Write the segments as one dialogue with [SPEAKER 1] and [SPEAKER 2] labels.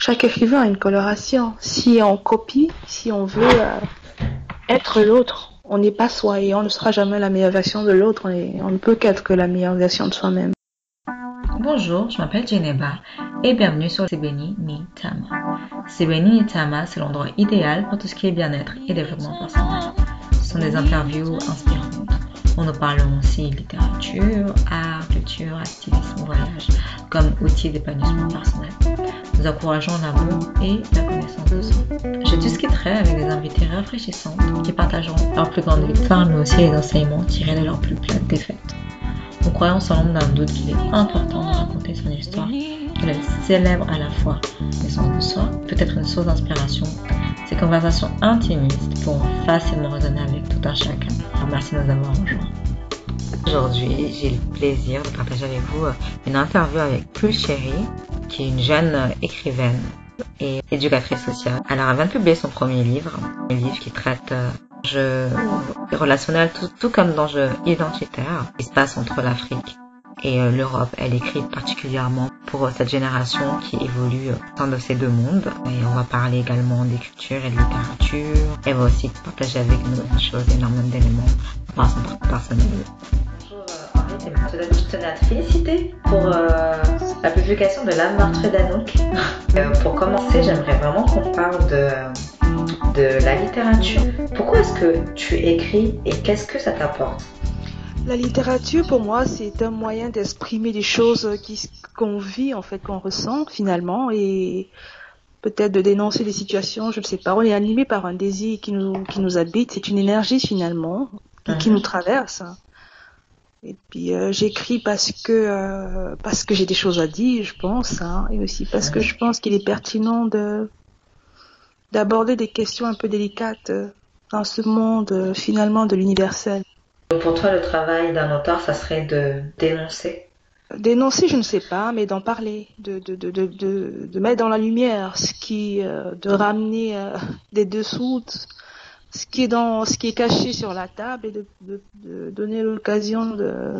[SPEAKER 1] Chaque écrivain a une coloration. Si on copie, si on veut être l'autre, on n'est pas soi et on ne sera jamais la meilleure version de l'autre. On ne peut qu'être que la meilleure version de soi-même.
[SPEAKER 2] Bonjour, je m'appelle Jeneba et bienvenue sur Sibeni ni Tama. Sibeni ni Tama, c'est l'endroit idéal pour tout ce qui est bien-être et développement personnel. Ce sont des interviews inspirantes. On nous parlons aussi littérature, art, culture, activisme, voyage, comme outil d'épanouissement personnel. Nous encourageons l'amour et la connaissance de soi. Je discuterai avec des invités rafraîchissantes qui partageront leurs plus grandes victoires, mais aussi les enseignements tirés de leurs plus plates défaites. Nous croyons ensemble d'un doute qu'il est important de raconter son histoire, qu'elle célèbre à la fois l'essence de soi, peut-être une source d'inspiration. Ces conversations intimistes pourront facilement résonner avec tout un chacun. Merci de nous avoir rejoints. Aujourd'hui, j'ai le plaisir de partager avec vous une interview avec Pulchérie, qui est une jeune écrivaine et éducatrice sociale. Alors, elle vient de publier son premier livre, un livre qui traite relationnel, tout comme d'enjeux identitaires qui se passe entre l'Afrique et l'Europe. Elle écrit particulièrement pour cette génération qui évolue au sein de ces deux mondes. Et on va parler également d'écriture et de littérature. Elle va aussi partager avec nous des choses, énormément d'éléments par son parcours personnel. Bonjour Henri, je tenais à te féliciter pour la publication de L'âme meurtrie d'Anouk. Pour commencer, j'aimerais vraiment qu'on parle de la littérature. Pourquoi est-ce que tu écris et qu'est-ce que ça t'apporte?
[SPEAKER 1] La littérature, pour moi, c'est un moyen d'exprimer des choses qu'on vit, en fait, qu'on ressent finalement, et peut-être de dénoncer des situations, je ne sais pas. On est animé par un désir qui nous habite. C'est une énergie finalement qui nous traverse. Et puis j'écris parce que j'ai des choses à dire, je pense, et aussi parce que je pense qu'il est pertinent d'aborder des questions un peu délicates dans ce monde finalement de l'universel.
[SPEAKER 2] Pour toi, le travail d'un auteur, ça serait de dénoncer?
[SPEAKER 1] Dénoncer, je ne sais pas, mais d'en parler, de mettre dans la lumière de ramener des dessous, ce qui est caché sur la table et de donner l'occasion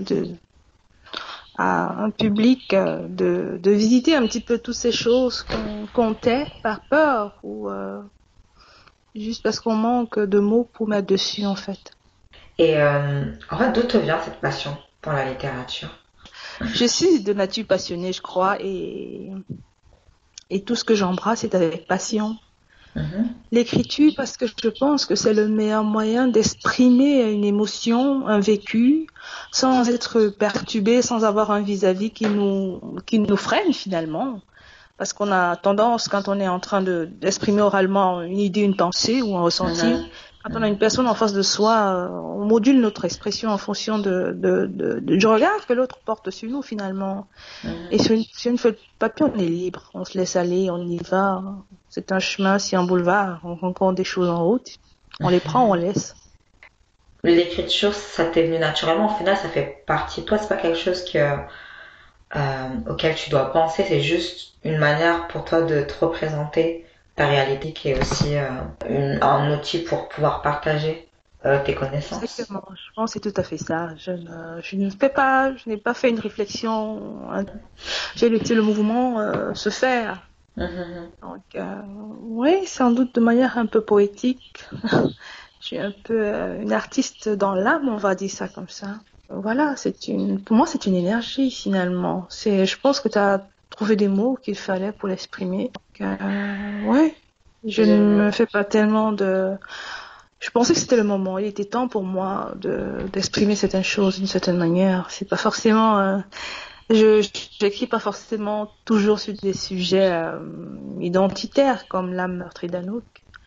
[SPEAKER 1] à un public de visiter un petit peu toutes ces choses qu'on tait par peur ou juste parce qu'on manque de mots pour mettre dessus en fait.
[SPEAKER 2] Et en fait, d'où te vient cette passion pour la littérature?
[SPEAKER 1] Je suis de nature passionnée, je crois, et tout ce que j'embrasse est avec passion. L'écriture, parce que je pense que c'est le meilleur moyen d'exprimer une émotion, un vécu, sans être perturbé, sans avoir un vis-à-vis qui nous freine finalement. Parce qu'on a tendance, quand on est en train d'exprimer oralement une idée, une pensée ou un ressenti, quand on a une personne en face de soi, on module notre expression en fonction du regard que l'autre porte sur nous finalement. Et sur une feuille de papier, on est libre, on se laisse aller, on y va. C'est un chemin, c'est un boulevard, on rencontre des choses en route, on les prend, on laisse.
[SPEAKER 2] L'écriture, ça t'est venu naturellement, au final, ça fait partie de toi, c'est pas quelque chose auquel tu dois penser, c'est juste une manière pour toi de te représenter ta réalité qui est aussi un outil pour pouvoir partager tes connaissances.
[SPEAKER 1] Exactement, je pense que c'est tout à fait ça. Je n'ai pas fait une réflexion, j'ai laissé le mouvement se faire. Donc, oui, sans doute de manière un peu poétique. Je suis un peu une artiste dans l'âme, on va dire ça comme ça. Voilà, pour moi, c'est une énergie finalement. Je pense que tu as trouvé des mots qu'il fallait pour l'exprimer. Ouais, je ne me fais pas tellement je pensais que c'était le moment. Il était temps pour moi d'exprimer certaines choses d'une certaine manière. C'est pas forcément. J'écris pas forcément toujours sur des sujets identitaires comme l'âme meurtrie d'Anouk.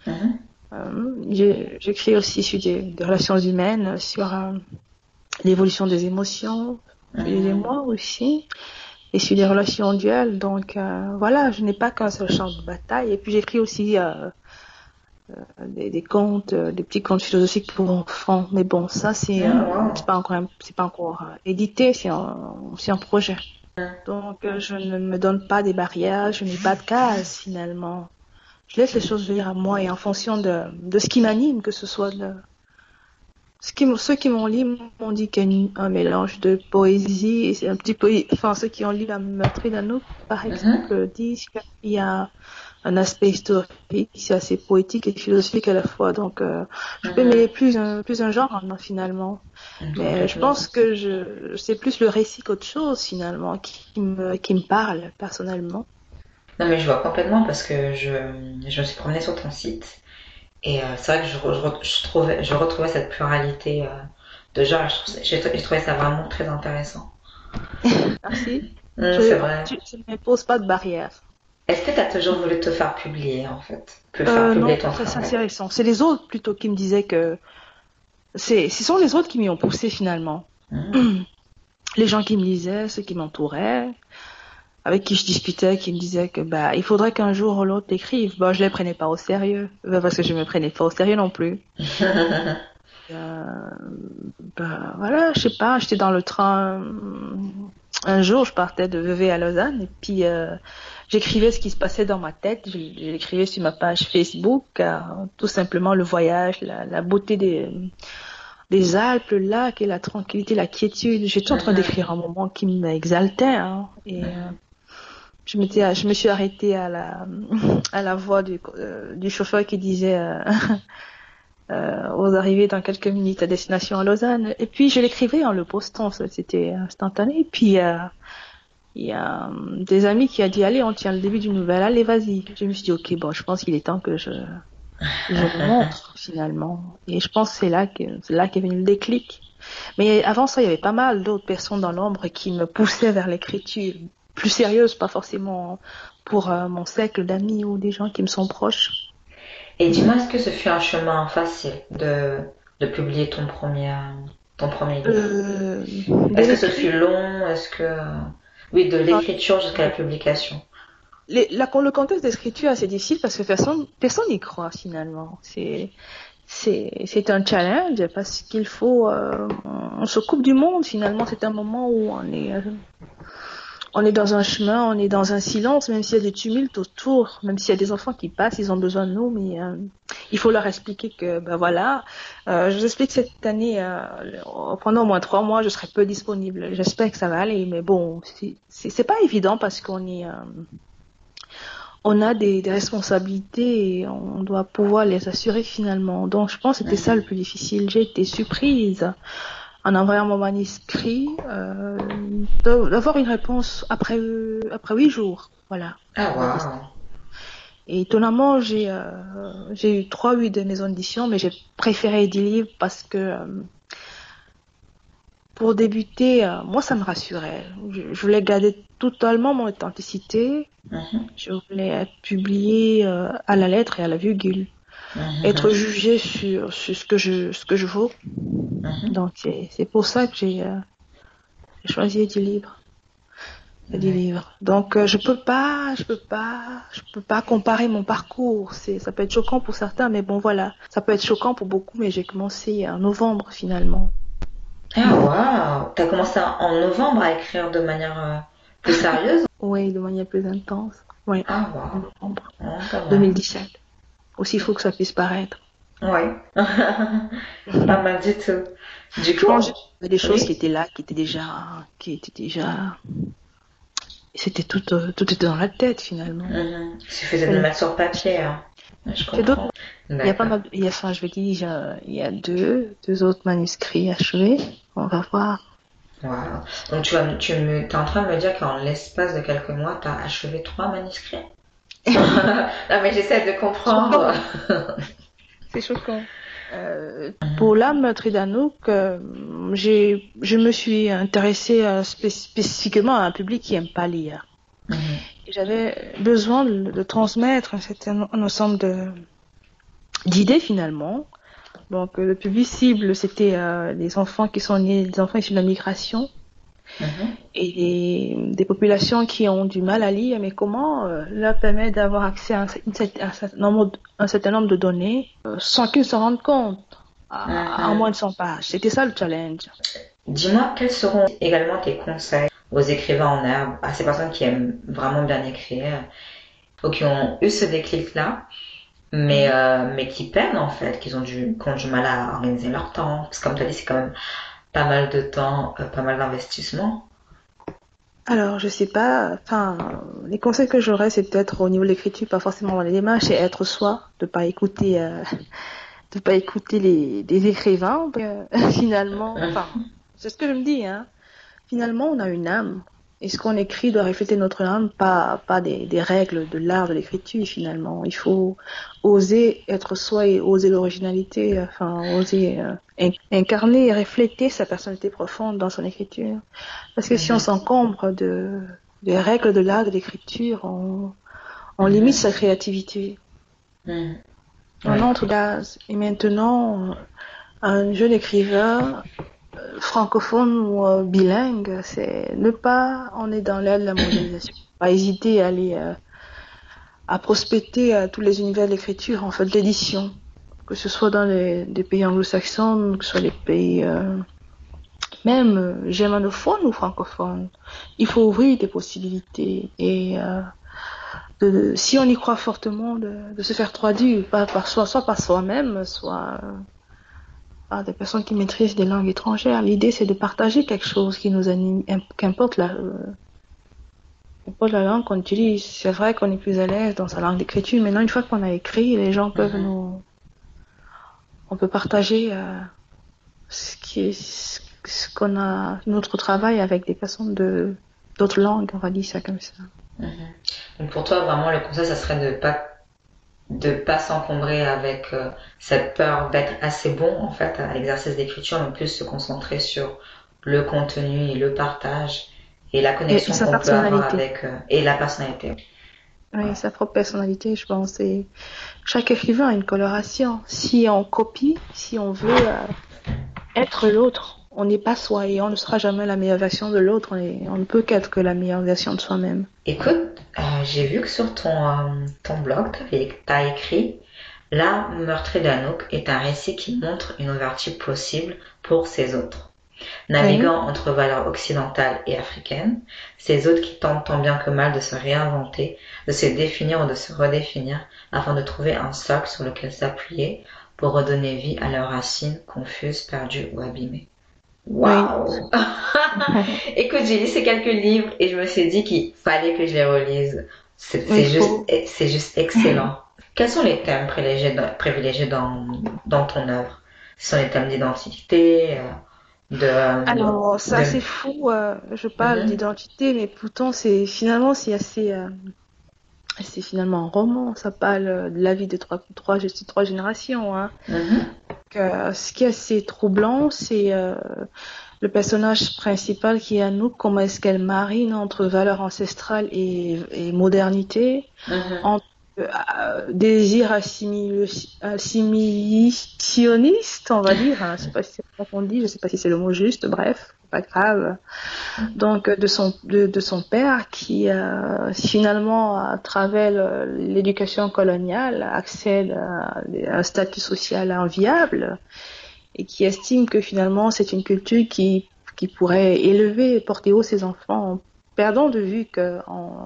[SPEAKER 1] J'écris aussi sur des relations humaines, sur l'évolution des émotions, les émois aussi, et sur les relations duelles. Donc voilà, je n'ai pas qu'un seul champ de bataille. Et puis j'écris aussi des contes, des petits contes philosophiques pour enfants. Mais bon, ça c'est pas encore édité, c'est un projet. Donc je ne me donne pas des barrières, je n'ai pas de cases finalement. Je laisse les choses venir à moi et en fonction de ce qui m'anime, que ce soit Ceux qui m'ont lu m'ont dit qu'il y a un mélange de poésie et c'est un petit peu, enfin, ceux qui ont lu La Meurtrière d'Anouk, par exemple, disent qu'il y a un aspect historique, c'est assez poétique et philosophique à la fois. Donc, je peux mêler plus un genre hein, finalement. Mais je pense que c'est plus le récit qu'autre chose finalement qui me parle personnellement.
[SPEAKER 2] Non, mais je vois complètement parce que je me suis promenée sur ton site et c'est vrai que je retrouvais cette pluralité de genre. J'ai trouvé ça vraiment très intéressant.
[SPEAKER 1] Merci.
[SPEAKER 2] C'est vrai.
[SPEAKER 1] Je ne me pose pas de barrière.
[SPEAKER 2] Est-ce que tu as toujours voulu te faire publier en fait? Faire publier
[SPEAKER 1] Non,
[SPEAKER 2] ton
[SPEAKER 1] ça c'est
[SPEAKER 2] travail?
[SPEAKER 1] assez récent. C'est les autres plutôt qui me disaient que ce sont les autres qui m'y ont poussé finalement. Les gens qui me lisaient, ceux qui m'entouraient, avec qui je discutais, qui me disaient que bah il faudrait qu'un jour ou l'autre t'écrive. Bah je les prenais pas au sérieux, parce que je me prenais pas au sérieux non plus. Bah voilà, je sais pas, j'étais dans le train. Un jour, je partais de Vevey à Lausanne et puis j'écrivais ce qui se passait dans ma tête. J'écrivais sur ma page Facebook, tout simplement le voyage, la beauté des Alpes, le lac et la tranquillité, la quiétude. J'étais en train d'écrire un moment qui m'exaltait hein, et je me suis arrêtée à la voix du chauffeur qui disait aux arrivées dans quelques minutes à destination à Lausanne. Et puis je l'écrivais en le postant, c'était instantané. Et puis il y a des amis qui a dit allez, on tient le début du nouvel, allez vas-y. Je me suis dit ok bon, je pense qu'il est temps que je le montre finalement. Et je pense que c'est là qu'est venu le déclic. Mais avant ça, il y avait pas mal d'autres personnes dans l'ombre qui me poussaient vers l'écriture plus sérieuse, pas forcément pour mon cercle d'amis ou des gens qui me sont proches.
[SPEAKER 2] Et dis-moi, est-ce que ce fut un chemin facile de publier ton premier livre? Est-ce que ce fut long? Oui, de l'écriture jusqu'à la publication.
[SPEAKER 1] Le contexte d'écriture est assez difficile parce que personne n'y croit finalement. C'est un challenge parce qu'il faut, on se coupe du monde finalement. C'est un moment où on est dans un chemin, on est dans un silence, même s'il y a des tumultes autour, même s'il y a des enfants qui passent, ils ont besoin de nous, mais il faut leur expliquer que, ben voilà, je vous explique cette année, pendant au moins 3 mois, je serai peu disponible. J'espère que ça va aller, mais bon, c'est pas évident parce on a des responsabilités et on doit pouvoir les assurer finalement. Donc je pense que c'était ça le plus difficile. J'ai été surprise en envoyant mon manuscrit d'avoir une réponse après 8 jours. Voilà.
[SPEAKER 2] Ah wow.
[SPEAKER 1] Et étonnamment, j'ai eu 3 de maisons d'édition, mais j'ai préféré 10 livres parce que pour débuter, moi ça me rassurait. Je voulais garder totalement mon authenticité. Je voulais être publiée à la lettre et à la virgule. Être jugée sur ce que je vaux. Donc c'est pour ça que j'ai choisi du livre. Donc je peux pas comparer mon parcours. Ça peut être choquant pour certains, mais bon voilà, ça peut être choquant pour beaucoup. Mais j'ai commencé en novembre finalement.
[SPEAKER 2] Ah waouh, t'as commencé en novembre à écrire de manière plus sérieuse?
[SPEAKER 1] Oui, de manière plus intense. Oui.
[SPEAKER 2] Ah waouh.
[SPEAKER 1] Novembre 2017. Aussi fou que ça puisse paraître.
[SPEAKER 2] Ouais. Pas mal du tout. Du coup,
[SPEAKER 1] je pense qu'il y avait des choses qui étaient là, qui étaient déjà. C'était tout était dans la tête finalement.
[SPEAKER 2] Il suffisait de le mettre sur papier. Hein. Je comprends.
[SPEAKER 1] Il y a pas mal, je vais dire, il y a deux autres manuscrits achevés. On va voir.
[SPEAKER 2] Wow. Donc tu es en train de me dire qu'en l'espace de quelques mois, tu as achevé 3 manuscrits? Non mais j'essaie de comprendre.
[SPEAKER 1] C'est choquant. Pour La Meurtrière d'Anouk, je me suis intéressée spécifiquement à un public qui aime pas lire. Et j'avais besoin de transmettre un ensemble d'idées finalement. Donc le public cible, c'était les enfants qui sont nés, des enfants issus de la migration et des populations qui ont du mal à lire, mais comment leur permettre d'avoir accès à un certain nombre de données sans qu'ils se rendent compte en moins de 100 pages. C'était ça le challenge.
[SPEAKER 2] Dis-moi, quels seront également tes conseils aux écrivains en herbe, à ces personnes qui aiment vraiment bien écrire ou qui ont eu ce déclic-là mais qui peinent en fait, qui ont du mal à organiser leur temps. Parce que comme tu as dit, c'est quand même pas mal de temps, pas mal d'investissement.
[SPEAKER 1] Alors, je sais pas, enfin, les conseils que j'aurais, c'est peut-être au niveau de l'écriture, pas forcément dans les démarches, et être soi, de pas écouter les écrivains, finalement, enfin, c'est ce que je me dis, hein. Finalement, on a une âme. Et ce qu'on écrit doit refléter notre âme, pas des règles de l'art de l'écriture, finalement. Il faut oser être soi et oser l'originalité, enfin, oser incarner et refléter sa personnalité profonde dans son écriture. Parce que si on
[SPEAKER 2] Mhm,
[SPEAKER 1] s'encombre des règles de l'art de l'écriture, on limite
[SPEAKER 2] mhm,
[SPEAKER 1] sa créativité.
[SPEAKER 2] mhm.
[SPEAKER 1] On
[SPEAKER 2] Ouais.
[SPEAKER 1] entre gaz. Et maintenant, un jeune écrivain francophone ou bilingue, c'est ne pas, on est dans l'ère de la mondialisation. Pas hésiter à aller à prospecter à tous les univers de l'écriture, en fait, de l'édition, que ce soit dans des pays anglo-saxons, que ce soit les pays même germanophones ou francophones. Il faut ouvrir des possibilités et si on y croit fortement, de se faire traduire, pas par soi, soit par soi-même, soit par des personnes qui maîtrisent des langues étrangères. L'idée, c'est de partager quelque chose qui nous anime, qu'importe la langue qu'on utilise. C'est vrai qu'on est plus à l'aise dans sa langue d'écriture. Maintenant, une fois qu'on a écrit, les gens peuvent
[SPEAKER 2] Mhm.
[SPEAKER 1] on peut partager ce qu'on a, notre travail avec des personnes d'autres langues, on va dire ça comme ça.
[SPEAKER 2] Mhm. Donc pour toi, vraiment, le conseil, ça serait de pas s'encombrer avec cette peur d'être assez bon en fait à l'exercice d'écriture, mais plus se concentrer sur le contenu et le partage et la
[SPEAKER 1] Et
[SPEAKER 2] connexion
[SPEAKER 1] sa
[SPEAKER 2] qu'on peut avoir
[SPEAKER 1] personnalité.
[SPEAKER 2] avec et la personnalité.
[SPEAKER 1] Oui,
[SPEAKER 2] Ouais.
[SPEAKER 1] sa propre personnalité, je pense. Et chaque écrivain a une coloration. Si on copie, si on veut être l'autre, on n'est pas soi et on ne sera jamais la meilleure version de l'autre. On ne peut qu'être que la meilleure version de soi-même.
[SPEAKER 2] Écoute, j'ai vu que sur ton blog, t'as écrit La meurtrier d'Anouk est un récit qui montre une ouverture possible pour ses autres.
[SPEAKER 1] Oui.
[SPEAKER 2] Naviguant entre valeurs occidentales et africaines, ces autres qui tentent tant bien que mal de se réinventer, de se définir ou de se redéfinir afin de trouver un socle sur lequel s'appuyer pour redonner vie à leurs racines confuses, perdues ou abîmées.
[SPEAKER 1] Oui.
[SPEAKER 2] Waouh! Écoute, j'ai lu ces quelques livres et je me suis dit qu'il fallait que je les relise.
[SPEAKER 1] Il faut.
[SPEAKER 2] C'est juste excellent. Quels sont les thèmes privilégiés dans ton œuvre? Ce sont les thèmes d'identité,
[SPEAKER 1] Alors, c'est
[SPEAKER 2] de...
[SPEAKER 1] assez fou. Je parle
[SPEAKER 2] Mhm,
[SPEAKER 1] d'identité, mais pourtant, c'est assez, c'est finalement un roman. Ça parle de la vie de trois générations, hein.
[SPEAKER 2] mhm,
[SPEAKER 1] Ce qui est assez troublant, c'est le personnage principal qui est Anouk, comment est-ce qu'elle marine entre valeurs ancestrales et modernité,
[SPEAKER 2] mhm,
[SPEAKER 1] entre désir assimilationniste, on va dire, hein, je sais pas si c'est ça qu'on dit, je sais pas si c'est le mot juste, bref, pas grave. Donc de son père qui finalement à travers l'éducation coloniale accède à un statut social enviable et qui estime que finalement c'est une culture qui pourrait élever et porter haut ses enfants en perdant de vue que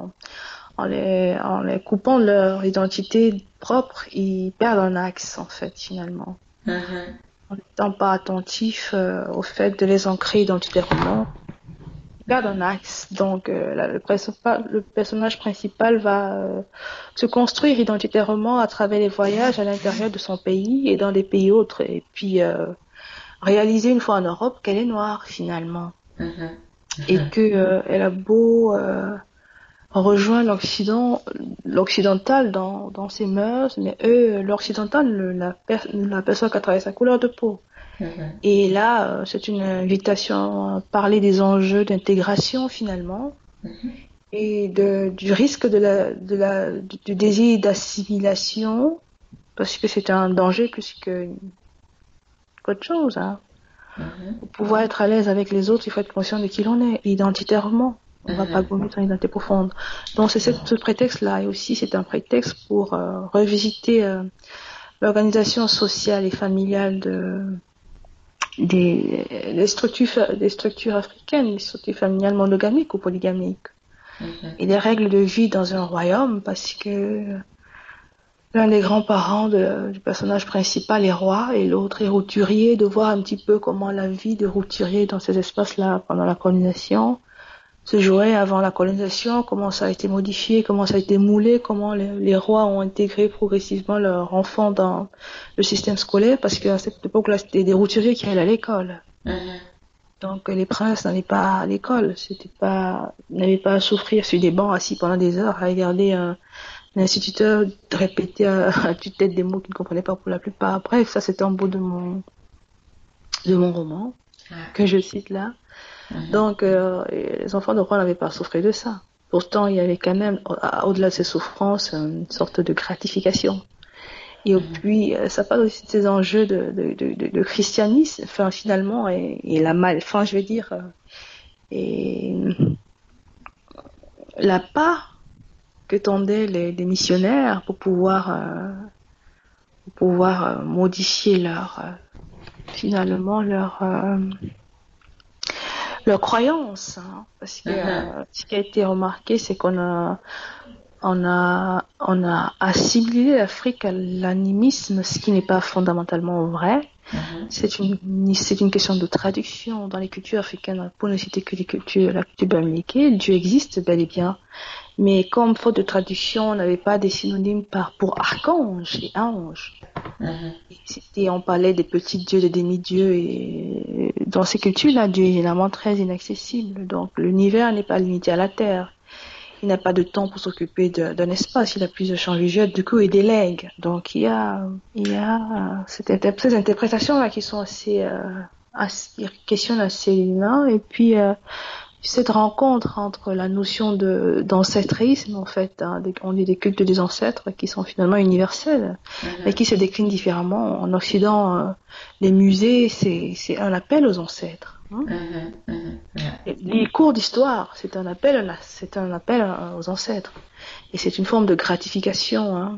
[SPEAKER 1] en les coupant de leur identité propre, ils perdent un axe en fait finalement.
[SPEAKER 2] mhm,
[SPEAKER 1] En n'étant pas attentifs au fait de les ancrer identitairement, ils perdent un axe. Donc le personnage principal va se construire identitairement à travers les voyages à l'intérieur de son pays et dans des pays autres. Et puis réaliser une fois en Europe qu'elle est noire finalement
[SPEAKER 2] mhm,
[SPEAKER 1] et que elle a beau rejoindre l'occidental dans ses mœurs, mais eux, l'occidental ne l'aperçoit qu'à travers sa couleur de peau.
[SPEAKER 2] mhm,
[SPEAKER 1] Et là, c'est une invitation à parler des enjeux d'intégration finalement
[SPEAKER 2] mhm,
[SPEAKER 1] et du risque du désir d'assimilation, parce que c'est un danger plus qu'autre chose, hein.
[SPEAKER 2] mhm,
[SPEAKER 1] Pour pouvoir être à l'aise avec les autres, il faut être conscient de qui l'on est, identitairement. On ne va pas
[SPEAKER 2] mhm.
[SPEAKER 1] gommer son identité profonde. Donc c'est ce prétexte-là, et aussi c'est un prétexte pour revisiter l'organisation sociale et familiale des structures africaines, les structures familiales monogamiques ou polygamiques,
[SPEAKER 2] Mhm.
[SPEAKER 1] et les règles de vie dans un royaume, parce que l'un des grands-parents du personnage principal est roi et l'autre est routurier, de voir un petit peu comment la vie de routurier dans ces espaces-là pendant la colonisation se jouait avant la colonisation, comment ça a été modifié, comment ça a été moulé, comment les rois ont intégré progressivement leurs enfants dans le système scolaire, parce qu'à cette époque-là, c'était des routuriers qui allaient à l'école. Donc les princes n'allaient pas à l'école, n'avaient pas à souffrir sur des bancs assis pendant des heures à regarder un instituteur répéter à tue-tête des mots qu'ils ne comprenaient pas pour la plupart. Bref, ça c'était en bout de mon roman que je cite là. Donc les enfants de roi n'avaient pas à souffrir de ça. Pourtant, il y avait quand même, au-delà de ces souffrances, une sorte de gratification. Et puis, ça parle aussi de ces enjeux de christianisme, enfin, finalement, et la enfin, je vais dire, et la part que tendaient les missionnaires pour pouvoir modifier finalement leur croyance, hein. Parce que ce qui a été remarqué, c'est qu'on a assimilé l'Afrique à l'animisme, ce qui n'est pas fondamentalement vrai. C'est une question de traduction dans les cultures africaines. Pour ne citer que la culture bamileke, Dieu existe bel et bien. Mais comme faute de traduction, on n'avait pas des synonymes pour archange et ange. On parlait des petits dieux, des demi-dieux. Et dans ces cultures-là, Dieu est généralement très inaccessible. Donc l'univers n'est pas limité à la Terre. Il n'a pas de temps pour s'occuper d'un espace, il a plusieurs champs visuels, du coup il délègue. Donc il y a ces interprétations-là qui sont qui questionnent assez l'humain, et puis cette rencontre entre la notion d'ancêtrisme, en fait, hein, on dit des cultes des ancêtres qui sont finalement universels, mais qui se déclinent différemment. En Occident, les musées, c'est un appel aux ancêtres. Hein. Les cours d'histoire, c'est un appel aux ancêtres. Et c'est une forme de gratification, hein,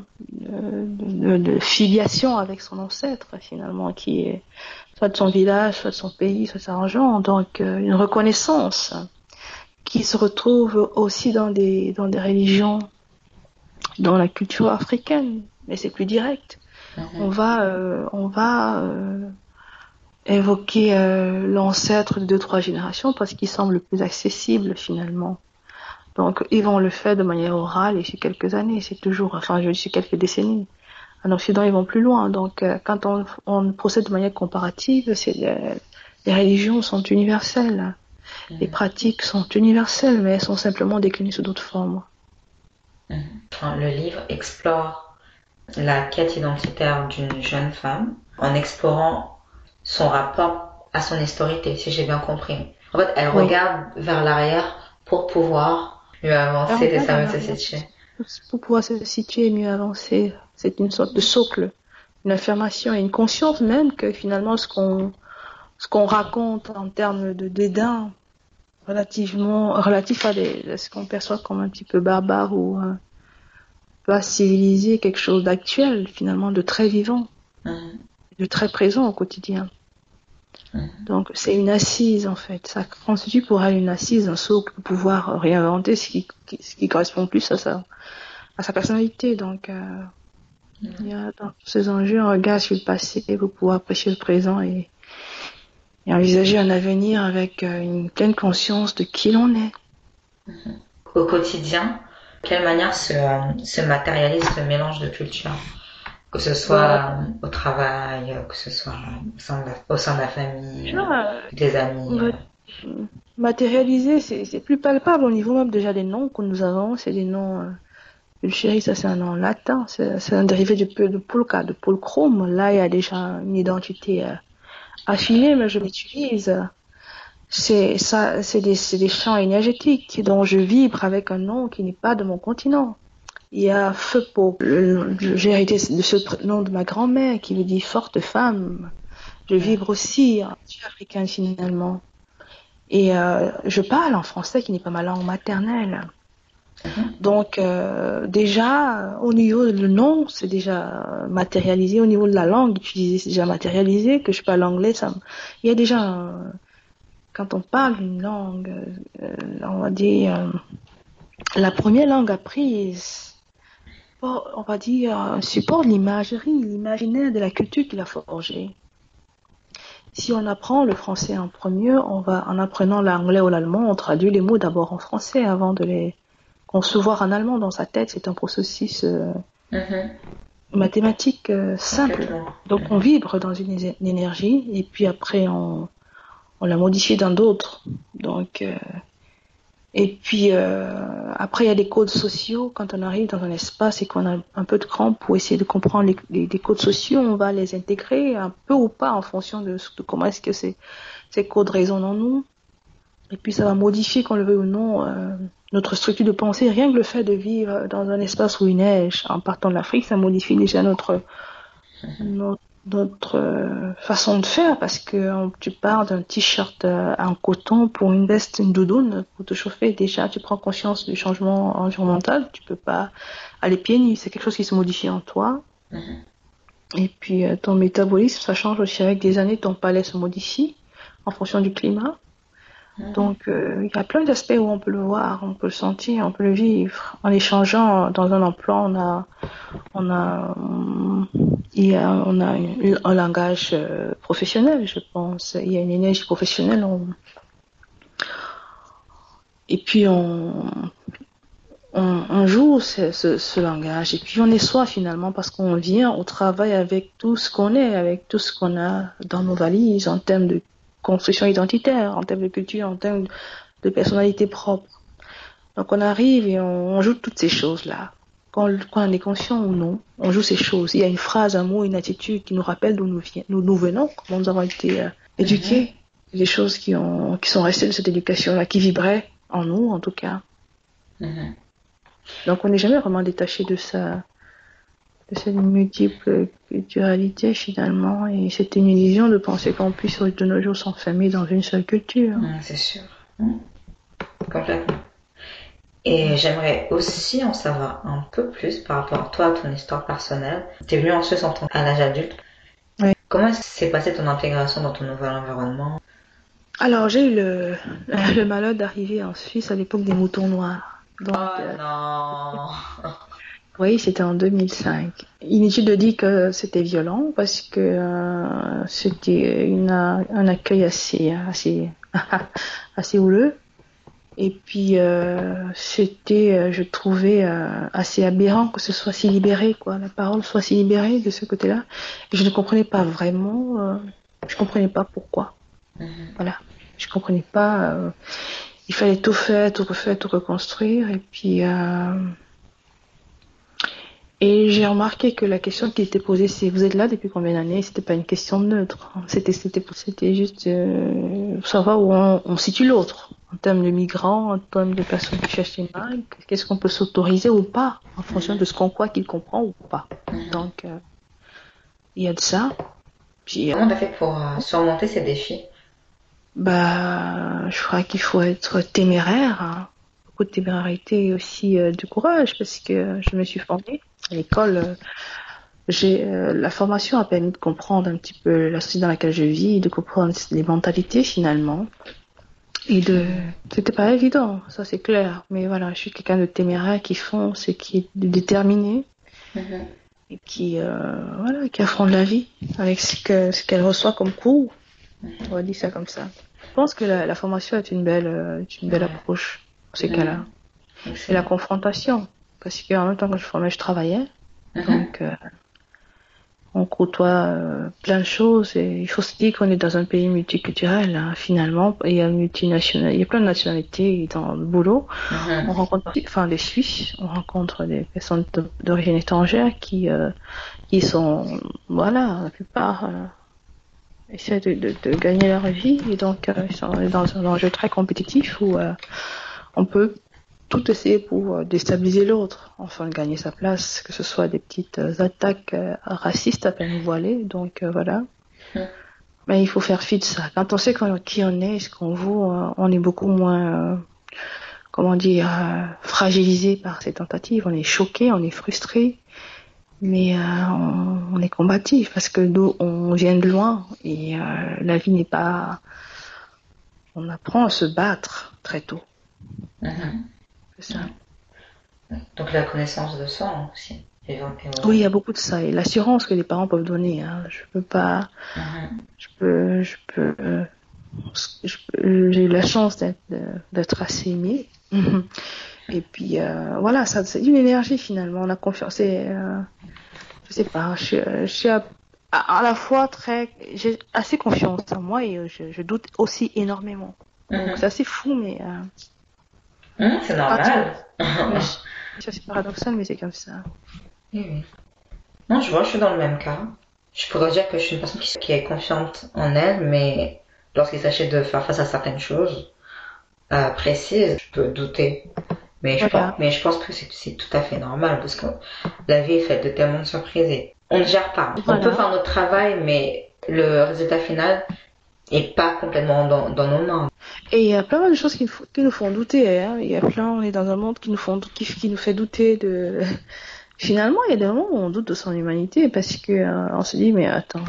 [SPEAKER 1] de filiation avec son ancêtre, finalement, qui est soit de son village, soit de son pays, soit de sa région. Donc, une reconnaissance qui se retrouve aussi dans des religions, dans la culture africaine. Mais c'est plus direct. On va évoquer l'ancêtre de 2-3 générations parce qu'il semble le plus accessible finalement. Donc ils vont le faire de manière orale et sur quelques années, c'est toujours, enfin je dis sur quelques décennies. En Occident ils vont plus loin, donc quand on procède de manière comparative, les religions sont universelles, les pratiques sont universelles, mais elles sont simplement déclinées sous d'autres formes.
[SPEAKER 2] Le livre explore la quête identitaire d'une jeune femme en explorant son rapport à son historité, si j'ai bien compris. En fait, elle regarde vers l'arrière pour pouvoir mieux avancer de sa société.
[SPEAKER 1] Pour pouvoir se situer et mieux avancer. C'est une sorte de socle, une affirmation et une conscience même que finalement ce qu'on raconte en termes de dédain relatif à ce qu'on perçoit comme un petit peu barbare ou pas civilisé, quelque chose d'actuel, finalement de très vivant, de très présent au quotidien. Donc c'est une assise en fait, ça constitue pour elle une assise, un socle pour pouvoir réinventer ce qui correspond plus à sa personnalité. Donc il y a dans tous ces enjeux un regard sur le passé pour pouvoir apprécier le présent et envisager un avenir avec une pleine conscience de qui l'on est.
[SPEAKER 2] Au quotidien, quelle manière se matérialise ce mélange de cultures? Que ce soit au travail, que ce soit au sein de la famille, des amis.
[SPEAKER 1] Matérialiser, c'est plus palpable au niveau même déjà des noms que nous avons. C'est des noms. Le chéri, ça c'est un nom latin. C'est un dérivé de pulca, de pulcrum. Là, il y a déjà une identité affinée, mais je l'utilise. C'est des champs énergétiques dont je vibre avec un nom qui n'est pas de mon continent. Il y a Fepo, j'ai hérité de ce nom de ma grand-mère qui veut dire forte femme. Je vibre aussi en africain finalement. Et je parle en français qui n'est pas ma langue maternelle. Donc déjà, au niveau du nom, c'est déjà matérialisé. Au niveau de la langue utilisée, c'est déjà matérialisé. Que je parle anglais, il y a déjà... Quand on parle d'une langue, on va dire... la première langue apprise support, on va dire, un support de l'imagerie, l'imaginaire de la culture qu'il a forgé. Si on apprend le français en premier, en apprenant l'anglais ou l'allemand, on traduit les mots d'abord en français avant de les concevoir en allemand dans sa tête. C'est un processus mathématique simple. Donc on vibre dans une énergie et puis après on la modifie dans d'autres. Donc et puis après il y a des codes sociaux. Quand on arrive dans un espace et qu'on a un peu de cran pour essayer de comprendre les codes sociaux, on va les intégrer un peu ou pas en fonction de comment est-ce que ces codes résonnent en nous. Et puis ça va modifier, qu'on le veuille ou non, notre structure de pensée. Rien que le fait de vivre dans un espace où il neige, en partant de l'Afrique, ça modifie déjà notre façon de faire, parce que tu pars d'un t-shirt en coton pour une veste, une doudoune pour te chauffer. Déjà, tu prends conscience du changement environnemental. Tu peux pas aller pieds nus. C'est quelque chose qui se modifie en toi. Et puis ton métabolisme, ça change aussi avec des années. Ton palais se modifie en fonction du climat. Donc, il y a plein d'aspects où on peut le voir, on peut le sentir, on peut le vivre. En échangeant dans un emploi, on a un langage professionnel, je pense. Il y a une énergie professionnelle. Et puis, on joue ce langage. Et puis, on est soi, finalement, parce qu'on vient au travail avec tout ce qu'on est, avec tout ce qu'on a dans nos valises en termes de construction identitaire, en termes de culture, en termes de personnalité propre. Donc on arrive et on joue toutes ces choses-là. Quand on est conscient ou non, on joue ces choses. Il y a une phrase, un mot, une attitude qui nous rappelle d'où nous venons, comment nous avons été éduqués. Des choses qui sont restées de cette éducation-là, qui vibraient en nous, en tout cas. Donc on n'est jamais vraiment détaché de cette multiple culturalité, finalement. Et c'est une illusion de penser qu'on puisse de nos jours s'enfermer dans une seule culture.
[SPEAKER 2] C'est sûr. Complètement. Et j'aimerais aussi en savoir un peu plus par rapport à toi, à ton histoire personnelle. Tu es venue en Suisse à l'âge adulte.
[SPEAKER 1] Oui.
[SPEAKER 2] Comment s'est passée ton intégration dans ton nouvel environnement?
[SPEAKER 1] Alors, j'ai eu le malheur d'arriver en Suisse à l'époque des moutons noirs. Donc,
[SPEAKER 2] non.
[SPEAKER 1] Oui, c'était en 2005. Inutile dit que c'était violent parce que c'était un accueil assez houleux. Et puis c'était, je trouvais assez aberrant que ce soit si libéré, quoi, la parole soit si libérée de ce côté-là. Et je ne comprenais pas vraiment, je comprenais pas pourquoi. Voilà, je comprenais pas. Il fallait tout faire, tout refaire, tout reconstruire. Et puis j'ai remarqué que la question qui était posée, c'est vous êtes là depuis combien d'années? C'était pas une question neutre. C'était juste pour savoir où on situe l'autre. En termes de migrants, en termes de personnes qui cherchent les mains, qu'est-ce qu'on peut s'autoriser ou pas, en fonction de ce qu'on croit qu'il comprend ou pas. Donc, il y a de ça. Puis,
[SPEAKER 2] comment tu as fait pour surmonter ces défis?
[SPEAKER 1] Je crois qu'il faut être téméraire. Hein. Beaucoup de témérarité et aussi du courage, parce que je me suis formée à l'école. La formation a permis de comprendre un petit peu la société dans laquelle je vis, de comprendre les mentalités finalement. Et c'était pas évident, ça c'est clair. Mais voilà, je suis quelqu'un de téméraire qui fonce et qui est déterminé et qui affronte la vie avec ce qu'elle reçoit comme coup. On va dire ça comme ça. Je pense que la formation est une belle approche pour ces cas-là. C'est la confrontation, parce qu'en même temps que je formais, je travaillais. Donc on côtoie plein de choses et il faut se dire qu'on est dans un pays multiculturel, hein, finalement. Il y a multinational, il y a plein de nationalités dans le boulot. On rencontre des Suisses, on rencontre des personnes d'origine étrangère qui sont, voilà, la plupart essaient de gagner leur vie et donc ils sont dans un enjeu très compétitif où on peut tout essayer pour déstabiliser l'autre, enfin gagner sa place, que ce soit des petites attaques racistes à peine voilées, donc voilà. Mais il faut faire fi de ça. Quand on sait qui on est, ce qu'on vaut, on est beaucoup moins, fragilisé par ces tentatives. On est choqué, on est frustré, mais on est combatif parce que nous, on vient de loin et la vie n'est pas... On apprend à se battre très tôt. C'est ça.
[SPEAKER 2] Donc la connaissance de soi aussi.
[SPEAKER 1] Oui, il y a beaucoup de ça. Et l'assurance que les parents peuvent donner, hein. Je peux pas, je peux, je peux, j'ai eu la chance d'être assez aimée. Et puis, voilà, ça, c'est une énergie finalement. On a confiance. Je sais pas, je suis à la fois j'ai assez confiance en moi et je doute aussi énormément. Donc, c'est assez fou, mais
[SPEAKER 2] C'est
[SPEAKER 1] quand il-
[SPEAKER 2] normal.
[SPEAKER 1] mais c'est paradoxal, mais c'est comme ça.
[SPEAKER 2] Oui, oui. Non, je vois, je suis dans le même cas. Je pourrais dire que je suis une personne qui est confiante en elle, mais lorsqu'il s'agit de faire face à certaines choses précises, je peux douter.
[SPEAKER 1] Voilà.
[SPEAKER 2] Mais je pense que c'est tout à fait normal parce que la vie est faite de tellement de surprises et on ne gère pas. On peut
[SPEAKER 1] Voilà.
[SPEAKER 2] faire notre travail, mais le résultat final est pas complètement dans nos mains.
[SPEAKER 1] Et il y a plein de choses qui nous font douter, hein. Il y a plein, on est dans un monde qui nous fait douter de. Finalement, il y a des moments où on doute de son humanité parce que on se dit, mais attends,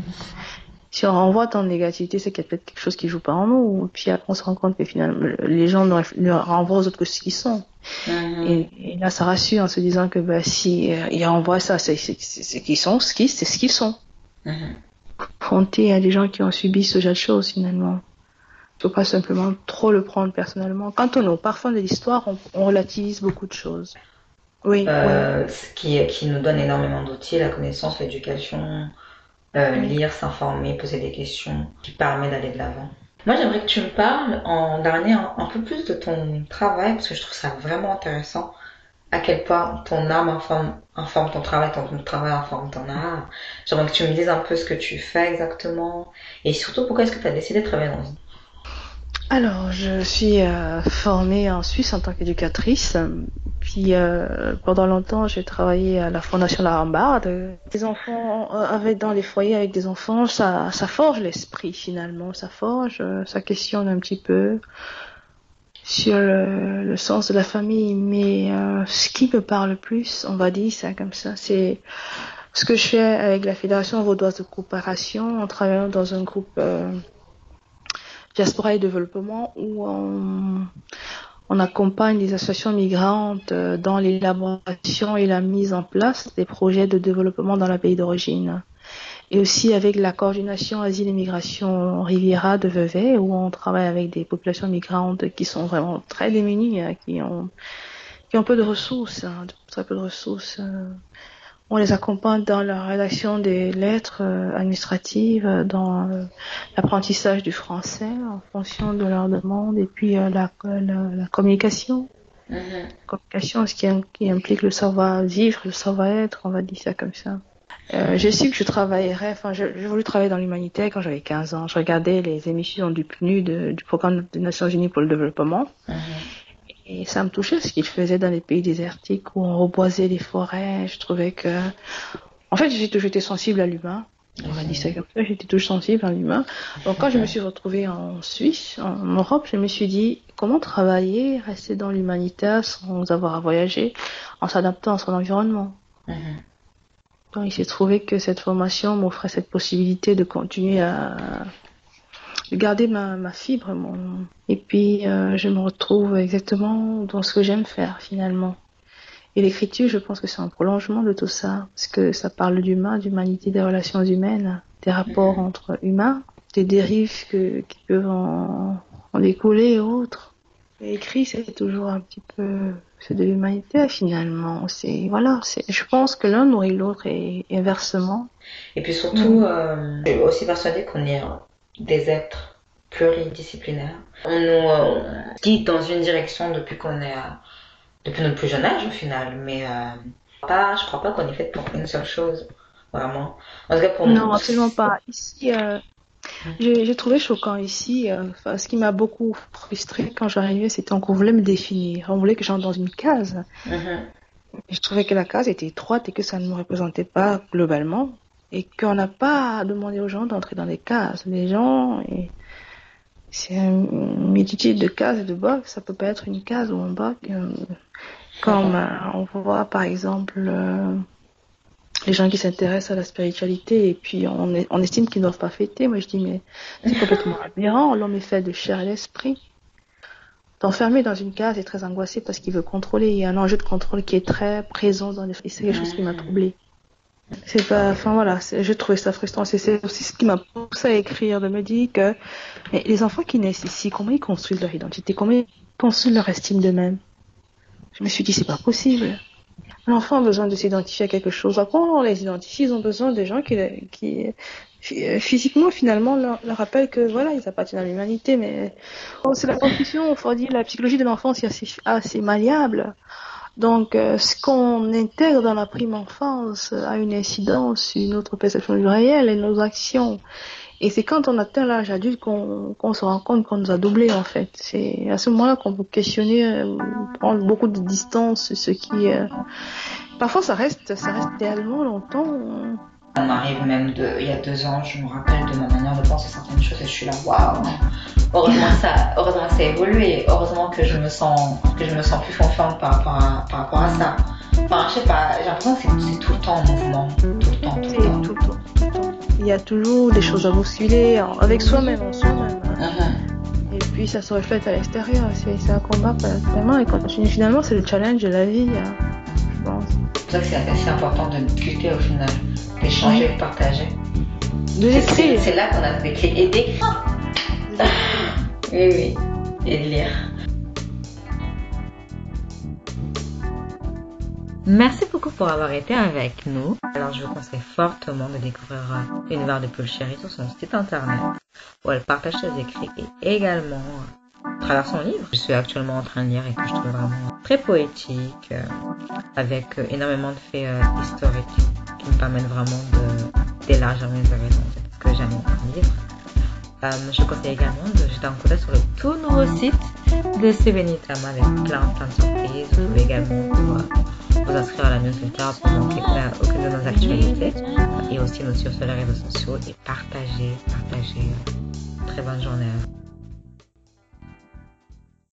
[SPEAKER 1] si on renvoie tant de négativité, c'est qu'il y a peut-être quelque chose qui joue pas en nous. Puis après, on se rend compte que finalement, les gens ne renvoient aux autres que ce qu'ils sont. Et là, ça rassure en se disant que bah, si ils renvoient ça, c'est qu'ils sont c'est ce qu'ils sont. Confrontés à des gens qui ont subi ce genre de choses finalement. Il faut pas simplement trop le prendre personnellement. Quand on est au parfum de l'histoire, on relativise beaucoup de choses. Oui, oui.
[SPEAKER 2] Ce qui nous donne énormément d'outils, la connaissance, l'éducation, lire, s'informer, poser des questions, qui permet d'aller de l'avant. Moi, j'aimerais que tu me parles en dernier un peu plus de ton travail, parce que je trouve ça vraiment intéressant, à quel point ton âme informe ton travail, ton travail informe ton art. J'aimerais que tu me dises un peu ce que tu fais exactement, et surtout pourquoi est-ce que tu as décidé de travailler dans ce...
[SPEAKER 1] Alors, je suis formée en Suisse en tant qu'éducatrice. Puis, pendant longtemps, j'ai travaillé à la Fondation La Rambarde. Des enfants, avec dans les foyers avec des enfants, ça forge l'esprit finalement. Ça forge, ça questionne un petit peu sur le sens de la famille. Mais ce qui me parle le plus, on va dire ça comme ça, c'est ce que je fais avec la Fédération vaudoise de coopération en travaillant dans un groupe diaspora et développement où on accompagne les associations migrantes dans l'élaboration et la mise en place des projets de développement dans le pays d'origine. Et aussi avec la coordination Asile et Migration Riviera de Vevey, où on travaille avec des populations migrantes qui sont vraiment très démunies, qui ont peu de ressources, très peu de ressources. On les accompagne dans la rédaction des lettres administratives, dans l'apprentissage du français en fonction de leurs demandes, et puis la communication. Communication, qui implique le savoir-vivre, le savoir-être, on va dire ça comme ça. J'ai su que je travaillerais, j'ai voulu travailler dans l'humanitaire quand j'avais 15 ans. Je regardais les émissions du PNUD, du Programme des Nations Unies pour le développement. Et ça me touchait ce qu'ils faisaient dans les pays désertiques où on reboisait les forêts. Je trouvais que, en fait, j'ai toujours été sensible à l'humain. On m'a dit ça comme ça, j'étais toujours sensible à l'humain. Donc quand je me suis retrouvée en Suisse, en Europe, je me suis dit comment travailler, rester dans l'humanitaire sans avoir à voyager, en s'adaptant à son environnement. Donc il s'est trouvé que cette formation m'offrait cette possibilité de continuer à garder ma fibre. Et puis je me retrouve exactement dans ce que j'aime faire finalement. Et l'écriture, je pense que c'est un prolongement de tout ça, parce que ça parle d'humain, d'humanité, des relations humaines, des rapports entre humains, des dérives qui peuvent en découler et autres. Et écrit, c'est toujours un petit peu, c'est de l'humanité finalement. Je pense que l'un nourrit l'autre et inversement.
[SPEAKER 2] Et puis surtout, je suis aussi persuadée qu'on est des êtres pluridisciplinaires. On nous guide dans une direction depuis notre plus jeune âge au final, mais je crois pas qu'on est fait pour une seule chose, vraiment. En tout cas pour
[SPEAKER 1] Non,
[SPEAKER 2] nous.
[SPEAKER 1] absolument pas. Ici, j'ai trouvé choquant ici. Ce qui m'a beaucoup frustré quand j'arrivais, c'était qu'on voulait me définir. On voulait que j'entre dans une case. Je trouvais que la case était étroite et que ça ne me représentait pas globalement. Et qu'on n'a pas à demander aux gens d'entrer dans des cases. Les gens, c'est un multitude de cases et de box. Ça peut pas être une case ou un box. Comme on voit par exemple les gens qui s'intéressent à la spiritualité et puis on estime qu'ils ne doivent pas fêter. Moi je dis mais c'est complètement aberrant. L'homme est fait de chair et d'esprit. t'enfermer dans une case et très angoissé parce qu'il veut contrôler. Il y a un enjeu de contrôle qui est très présent dans les et c'est quelque chose qui m'a troublée. C'est pas, enfin voilà, je trouvais ça frustrant. C'est aussi ce qui m'a poussé à écrire, de me dire que mais les enfants qui naissent ici, comment ils construisent leur identité, comment ils construisent leur estime d'eux-mêmes. Je me suis dit, c'est pas possible. L'enfant a besoin de s'identifier à quelque chose. Après, on les identifie, ils ont besoin de gens qui physiquement, finalement, leur rappellent que voilà, ils appartiennent à l'humanité. Mais c'est la confusion, faut dire, la psychologie de l'enfance est assez malléable. Donc, ce qu'on intègre dans la prime enfance a une incidence sur notre perception du réel et nos actions. Et c'est quand on atteint l'âge adulte qu'on se rend compte qu'on nous a doublé, en fait. C'est à ce moment-là qu'on peut questionner, prendre beaucoup de distance, ce qui... Parfois, ça reste tellement longtemps.
[SPEAKER 2] On m'arrive même il y a 2 ans, je me rappelle de ma manière de penser certaines choses et je suis là, waouh! Heureusement ça a évolué, heureusement que je me sens plus confiante par rapport à ça. Enfin, je sais pas, j'ai l'impression que c'est tout le temps en mouvement, tout le temps.
[SPEAKER 1] Tout le temps. Il y a toujours des choses à bousculer avec soi-même, en soi-même. Et puis ça se reflète à l'extérieur. C'est un combat vraiment et continu. Finalement, c'est le challenge de la vie, je pense.
[SPEAKER 2] C'est pour ça que c'est important de discuter au final, d'échanger, de partager.
[SPEAKER 1] De l'écrire.
[SPEAKER 2] C'est là qu'on a des clés. Et d'écrire. Oui. Et de lire. Merci beaucoup pour avoir été avec nous. Alors je vous conseille fortement de découvrir l'univers de Paul Chéri sur son site internet où elle partage ses écrits et également à travers son livre. Je suis actuellement en train de lire et que je trouve vraiment très poétique avec énormément de faits historiques qui me permettent vraiment d'élargir mes horizons. C'est ce que j'aime dans le livre. Je conseille également de jeter un coup d'œil sur le tout nouveau site de Sebeni Tama avec plein de surprises. Vous pouvez également vous inscrire à la newsletter pour ne manquer aucune de nos actualités et aussi nous suivre sur les réseaux sociaux et partager. Très bonne journée à vous.